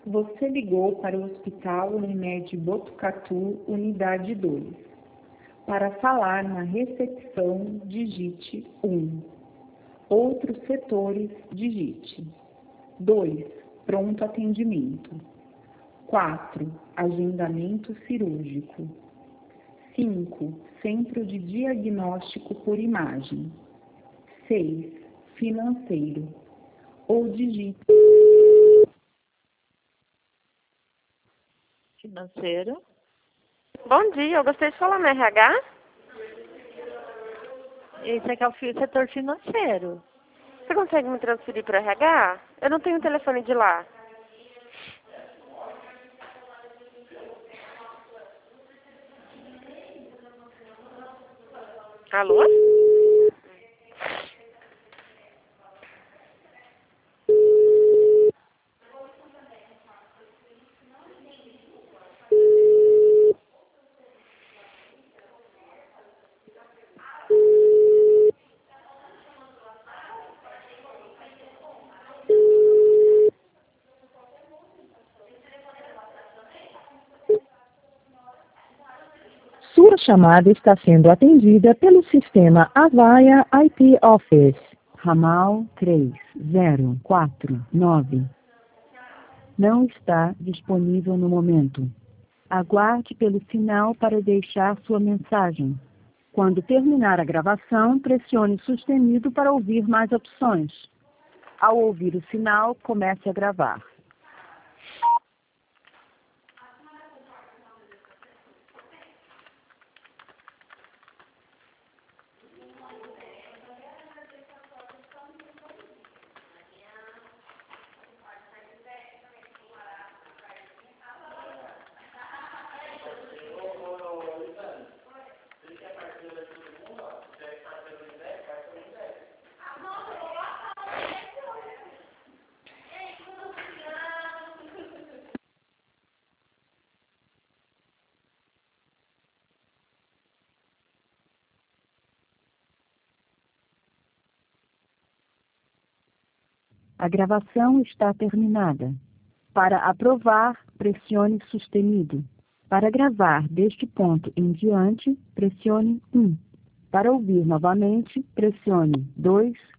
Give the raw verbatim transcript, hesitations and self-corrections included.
Você ligou para o Hospital Unimed Botucatu, Unidade dois. Para falar na recepção, digite um. Outros setores, digite dois. Pronto atendimento. quatro. Agendamento cirúrgico. cinco. Centro de diagnóstico por imagem. seis. Financeiro. Ou digite Financeiro. Bom dia, eu gostaria de falar no R H. Esse aqui é o setor financeiro. Você consegue me transferir para o R H? Eu não tenho o telefone de lá. Alô? Sua chamada está sendo atendida pelo sistema Avaya I P Office. Ramal três zero quatro nove. Não está disponível no momento. Aguarde pelo sinal para deixar sua mensagem. Quando terminar a gravação, pressione sustenido para ouvir mais opções. Ao ouvir o sinal, comece a gravar. A gravação está terminada. Para aprovar, pressione sustenido. Para gravar deste ponto em diante, pressione um. Para ouvir novamente, pressione dois.